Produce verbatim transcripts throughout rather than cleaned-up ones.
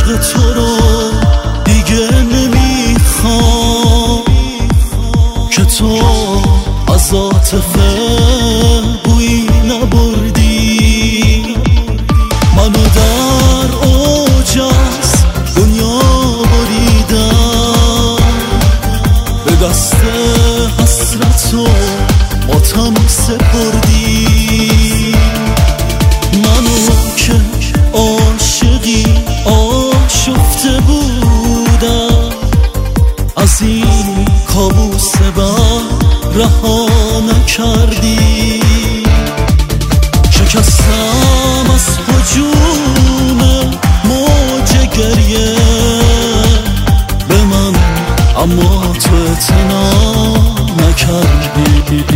عشق تو رو دیگه نمیخوام که تو از عاطفه بویی نبردی، منو در اوج از دنیا بریدم، به دست حسرت و ماتم سپردی. منو که عاشقی آشفته بودم، از این کابوس بد رها نکردی. شکستم از هجوم موج گریه به من، اما تو اعتنا نکردی.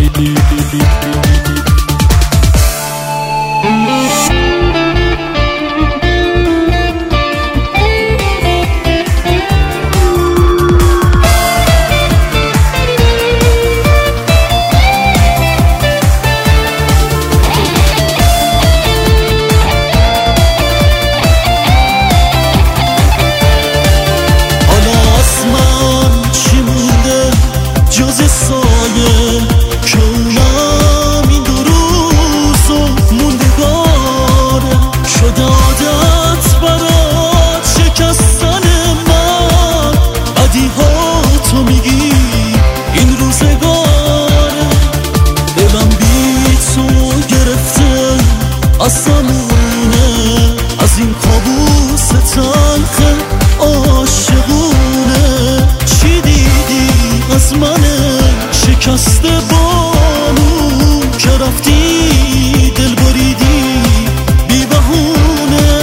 آسمونه از این کابوس تلخ عاشقونه. چی دیدی از من شکست بانو که رفتی دل بریدی بی بهونه؟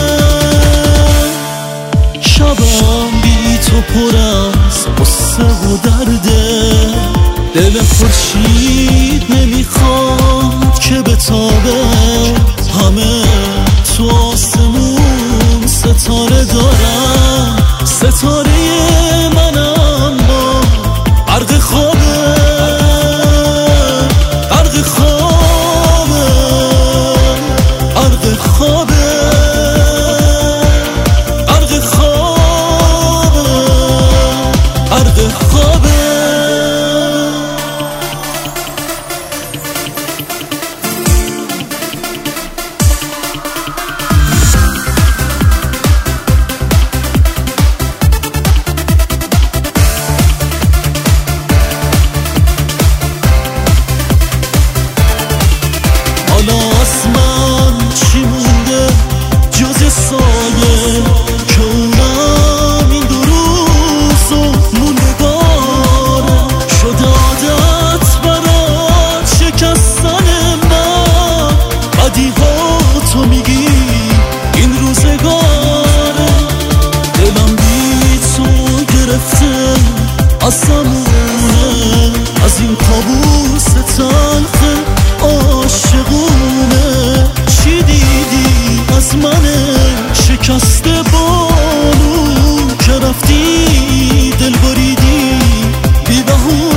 شبم بی تو پر از قصه و درده، دل خورشید نمیخواد که بتابه، همه تو آسمون ستاره دارن، ستاره من اما غرق خوابه، غرق خوابه، غرق خوابه، غرق خوابه، غرق خوابه. از من چی مونده جز سایه که اونم این دو روز و موندگاره؟ شد عادت برات شکستن من، بدی ها تو میگی این روزگاره. دلم بی تو گرفته آسمونه از این کابوس تلخ عاشقونه. چی دیدی از من شکست بانو که رفتی دل بریدی بی بهونه؟